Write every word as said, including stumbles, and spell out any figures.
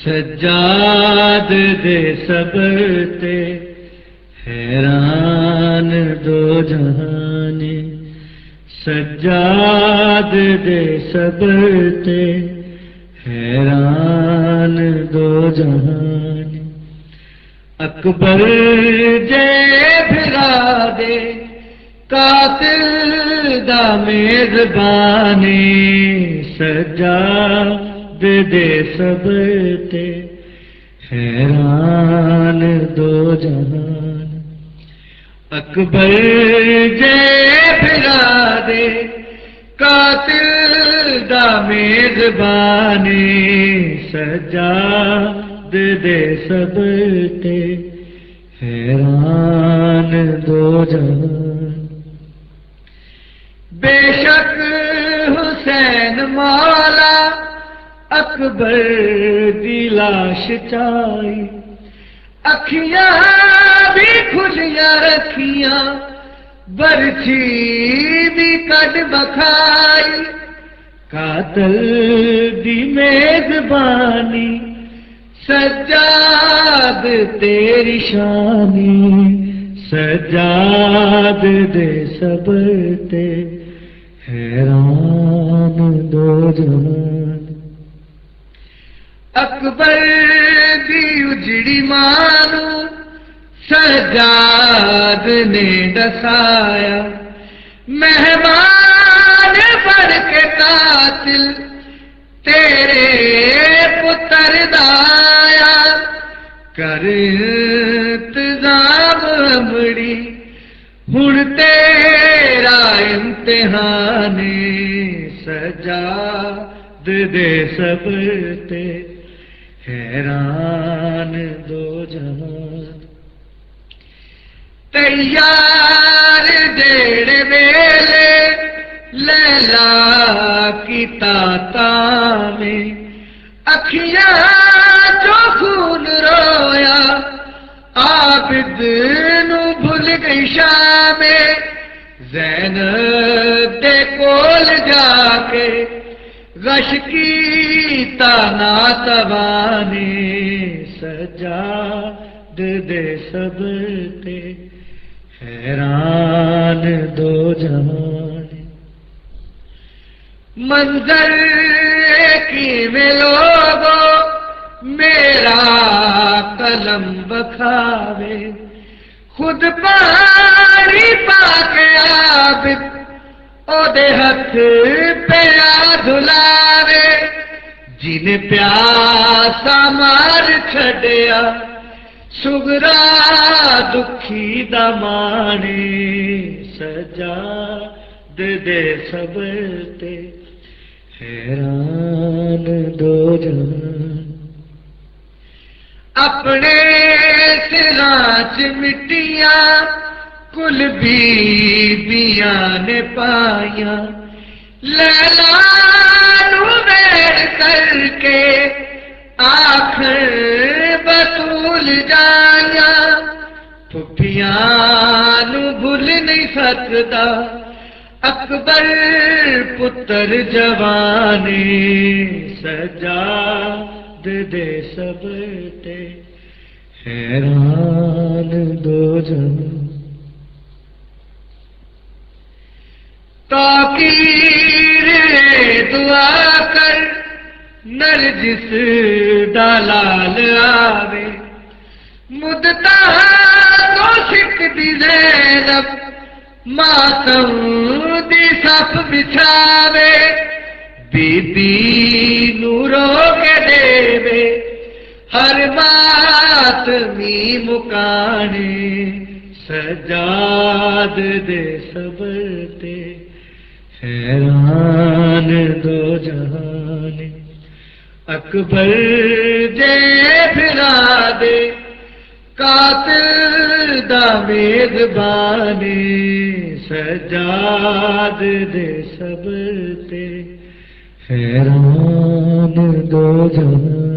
سجاد دے صبر تے حیران دو جہان سجاد دے صبر تے حیران دو جہان اکبر جے بھرا دے قاتل دا میزبانی سجاد دے صبر تے حیران دو جہان اکبر جے بھرا دے قاتل دا میزبانی سجاد دے صبر تے حیران دو جہان بے شک حسین مولا اکبر دی لاش چائی اکھیاں بھی کھلیاں رکھیاں برچھی بھی کڈ بکھائی قاتل دی میزبانی سجاد تیری شانی سجاد دے صبر تے حیران دو جہان اکبر دی اجڑی مانو سجاد نے ڈسایا مہمان بن کے قاتل تیرے پتر دایا کر انتظام امڑی ہن تیرا امتحان سجاد دے صبر تے حیران دو جہان تیار جیڑ ویلے لیلا کی تاتا میں اکھیاں جو خون رویا عابد نو بھول گئی شام زینب دے کول جا کے غش کی تانا توانے سجاد دے صبر تے حیران دو جہان منظر کی میں لوگو میرا قلم بکھاوے خود پانی پا کے عابد او دے ہاتھ پیا دھلاوے جن پیاسا مار چھڈیا سگرا دکھی دمانے سجاد دے صبر تے حیران دو جہان اپنے سراچ مٹیاں کل بیبیاں نے پائیاں لیلا نو ویڑ کر کے آخر بطول جایا پھپھیاں نو بھول نہیں سکتا اکبر پتر جوانے سجاد دے صبر تے حیران دو جہان تاکیر دعا کر نرجس دلال آوے مدتا تو سکھ دی زینب ماتم دی صف بچھاوے بی بی نورو کے دے ہر ماتمی مکانے سجاد دے صبر تے حیران دو جہان اکبر جے بھرا دے قاتل دا میزبانی سجاد دے صبر تے حیران دو جہان